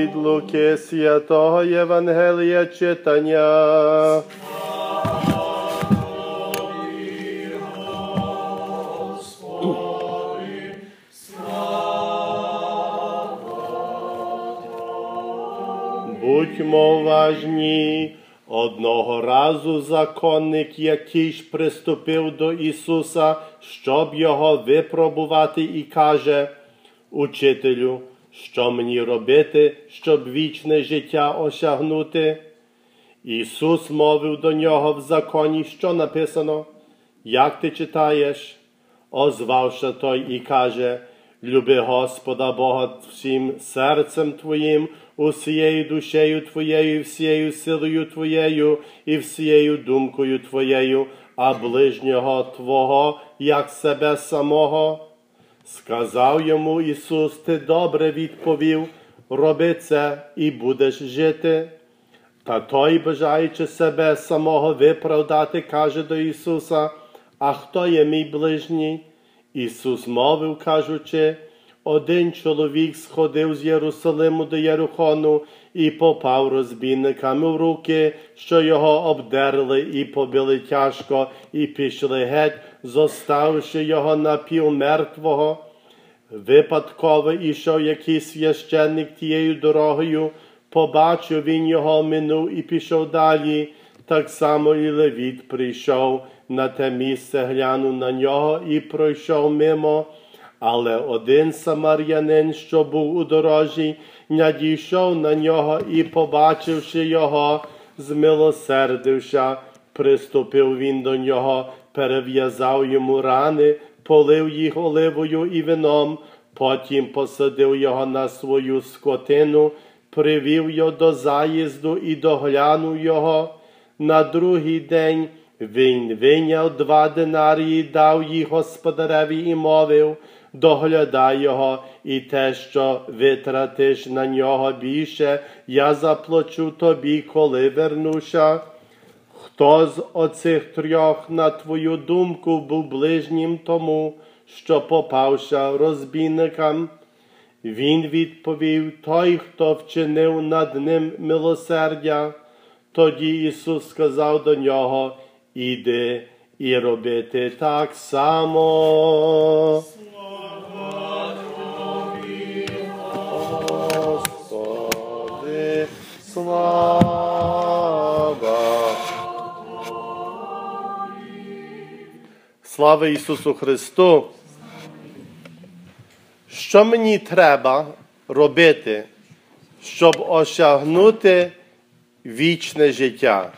від Луки святого Євангелія читання. Будьмо уважні. Одного разу законник якийсь приступив до Ісуса, щоб його випробувати, і каже: «Учителю, що мені робити, щоб вічне життя осягнути?» Ісус мовив до нього: «В законі що написано? Як ти читаєш?» Озвавши той і каже: «Люби Господа Бога всім серцем твоїм, усією душею твоєю, всією силою твоєю і всією думкою твоєю, а ближнього твого, як себе самого». Сказав йому Ісус: «Ти добре відповів, роби це і будеш жити». Та той, бажаючи себе самого виправдати, каже до Ісуса: «А хто є мій ближній?» Ісус мовив, кажучи: «Один чоловік сходив з Єрусалиму до Єрихону і попав розбійниками в руки, що його обдерли і побили тяжко, і пішли геть, зоставивши його напівмертвого. Випадково ішов якийсь священник тією дорогою, побачив він його, минув і пішов далі. Так само і Левіт прийшов на те місце, глянув на нього і пройшов мимо. Але один самарянин, що був у дорожі, надійшов на нього і, побачивши його, змилосердився, приступив він до нього, перев'язав йому рани, полив їх оливою і вином, потім посадив його на свою скотину, привів його до заїзду і доглянув його. На другий день він вийняв 2 динарії, дав їх господареві і мовив: «Доглядай його, і те, що витратиш на нього більше, я заплачу тобі, коли вернуся». Хто з оцих 3, на твою думку, був ближнім тому, що попався розбійникам? Він відповів: «Той, хто вчинив над ним милосердя». Тоді Ісус сказав до нього: «Іди і робити так само». Господи, слава! Слава Ісусу Христу! Що мені треба робити, щоб осягнути вічне життя?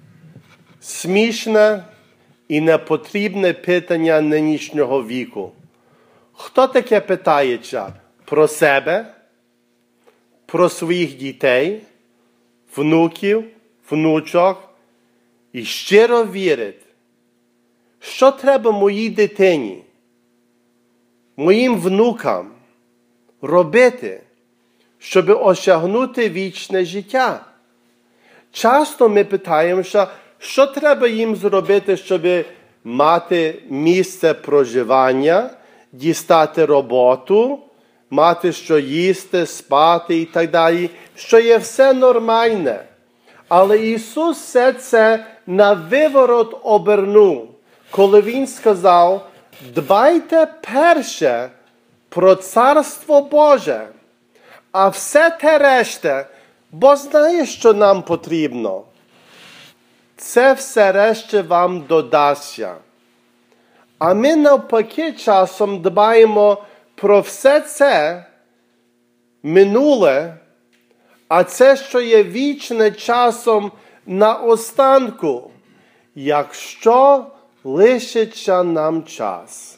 Смішне і непотрібне питання нинішнього віку. Хто таке питається про себе, про своїх дітей, внуків, внучок і щиро вірить, що треба моїй дитині, моїм внукам робити, щоб осягнути вічне життя? Часто ми питаємося, що треба їм зробити, щоб мати місце проживання, дістати роботу, мати що їсти, спати і так далі, що є все нормальне. Але Ісус все це на виворот обернув, коли Він сказав: «Дбайте перше про Царство Боже, а все те решта, бо знає, що нам потрібно. Це все решта вам додасться». А ми навпаки часом дбаємо про все це минуле, а це, що є вічне, часом на останку, якщо лишиться нам час.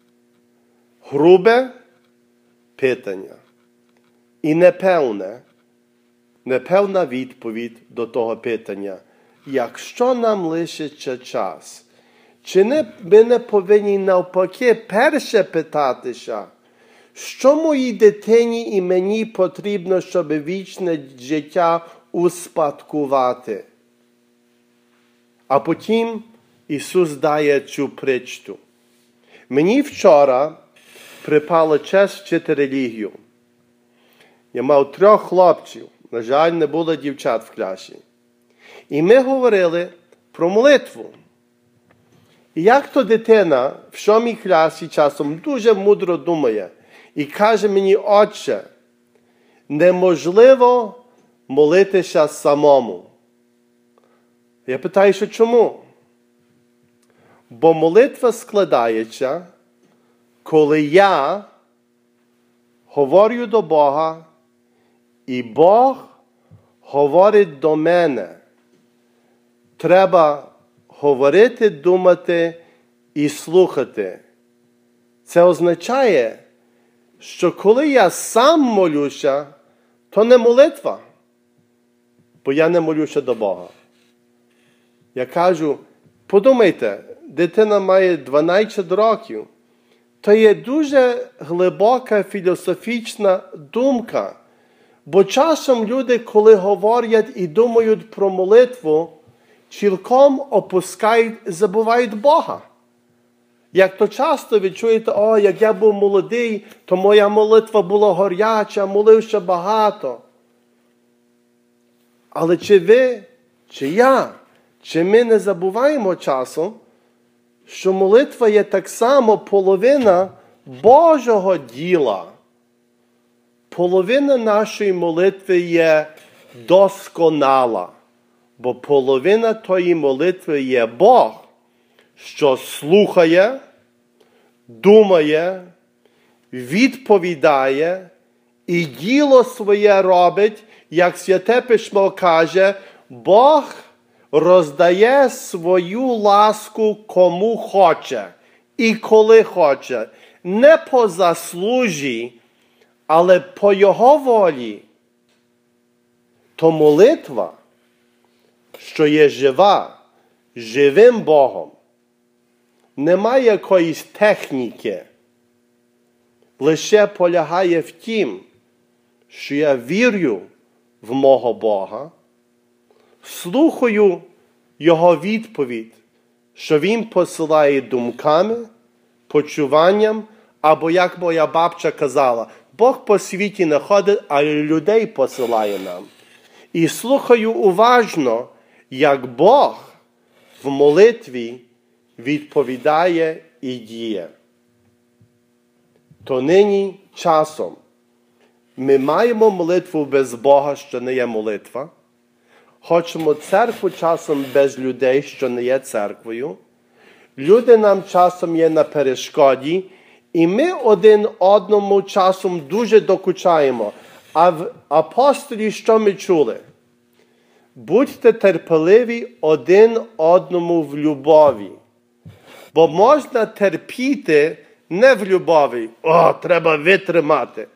Грубе питання і непевна відповідь до того питання: якщо нам лишиться час, чи ми не повинні навпаки перше питатися, що моїй дитині і мені потрібно, щоб вічне життя успадкувати? А потім Ісус дає цю притчу. Мені вчора припала честь вчити релігію. я мав 3 хлопців. На жаль, не було дівчат в класі. І ми говорили про молитву. І як то дитина в 7 класі часом дуже мудро думає і каже мені: отче, неможливо молитися самому. Я питаю, що чому? Бо молитва складається, коли я говорю до Бога, і Бог говорить до мене. Треба говорити, думати і слухати. Це означає, що коли я сам молюся, то не молитва, бо я не молюся до Бога. Я кажу, подумайте, дитина має 12 років. То є дуже глибока філософічна думка. Бо часом люди, коли говорять і думають про молитву, цілком опускають, забувають Бога. Як то часто ви чуєте: о, як я був молодий, то моя молитва була горяча, молився багато. Але чи ви, чи я, чи ми не забуваємо часом, що молитва є так само половина Божого діла. Половина нашої молитви є досконала, бо половина тої молитви є Бог, що слухає, думає, відповідає і діло своє робить, як Святе Письмо каже, Бог роздає свою ласку кому хоче і коли хоче. Не по заслужі, але по Його волі. То молитва, що є жива, живим Богом, немає якоїсь техніки, лише полягає в тім, що я вірю в мого Бога, слухаю Його відповідь, що Він посилає думками, почуванням, або, як моя бабця казала, Бог по світі не ходить, а людей посилає нам. І слухаю уважно, як Бог в молитві відповідає і діє. То нині часом ми маємо молитву без Бога, що не є молитва. Хочемо церкву часом без людей, що не є церквою. Люди нам часом є на перешкоді, і ми один одному часом дуже докучаємо. А в апостолі що ми чули? Будьте терпеливі один одному в любові. Бо можна терпіти не в любові. О, треба витримати.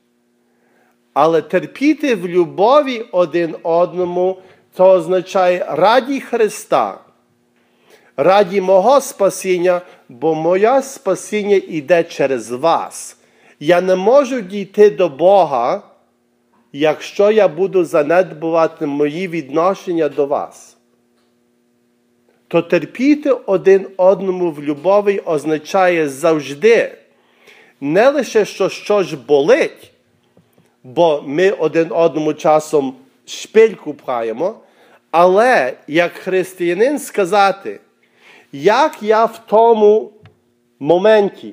Але терпіти в любові один одному, то означає раді Христа, раді мого спасіння, бо моє спасіння йде через вас. Я не можу дійти до Бога, якщо я буду занедбувати мої відношення до вас. То терпіти один одному в любові означає завжди, не лише що щось болить, бо ми один одному часом шпильку пхаємо, але як християнин сказати, як я в тому моменті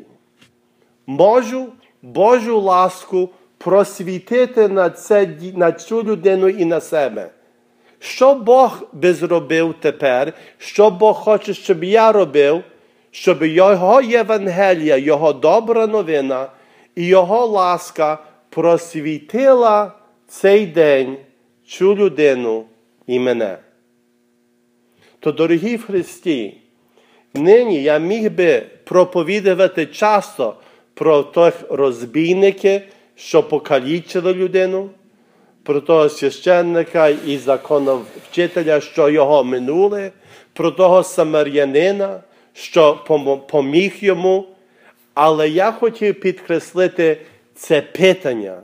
можу Божу ласку просвітити на цю людину і на себе. Що Бог би зробив тепер, що Бог хоче, щоб я робив, щоб Його Євангелія, Його добра новина і Його ласка просвітила цей день цю людину і мене. То, дорогі в Христі, нині я міг би проповідувати часто про тих розбійників, що покалічили людину, про того священника і законовчителя, що його минули, про того самарянина, що поміг йому. Але я хотів підкреслити це питання.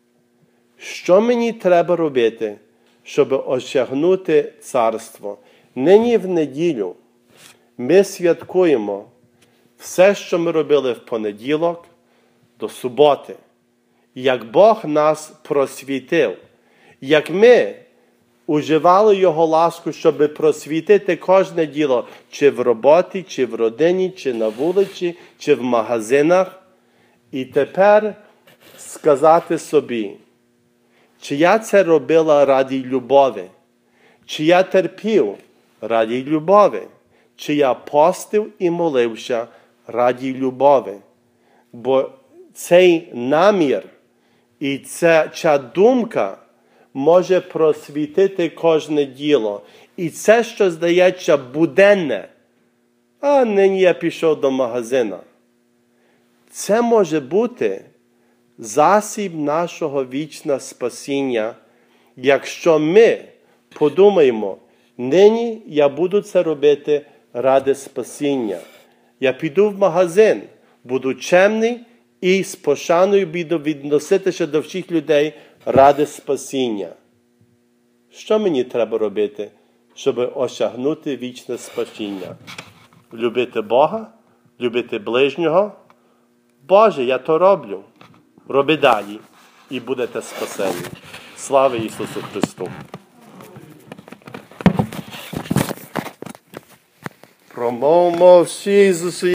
Що мені треба робити, щоб осягнути царство? Нині в неділю ми святкуємо все, що ми робили в понеділок до суботи. як Бог нас просвітив, як ми уживали Його ласку, щоб просвітити кожне діло, чи в роботі, чи в родині, чи на вулиці, чи в магазинах. І тепер сказати собі, чи я це робила раді любові, чи я терпів раді любові, чи я постив і молився раді любові. Бо цей намір і ця думка може просвітити кожне діло. І це, що здається буденне, а нині я пішов до магазина. Це може бути засіб нашого вічного спасіння, якщо ми подумаємо, нині я буду це робити ради спасіння. Я піду в магазин, буду чемний і з пошаною буду відноситися до всіх людей ради спасіння. Що мені треба робити, щоб осягнути вічне спасіння? Любити Бога, любити ближнього. Боже, я то роблю. Роби далі і будете спасені. Слава Ісусу Христу! Промовмо всі Ісусу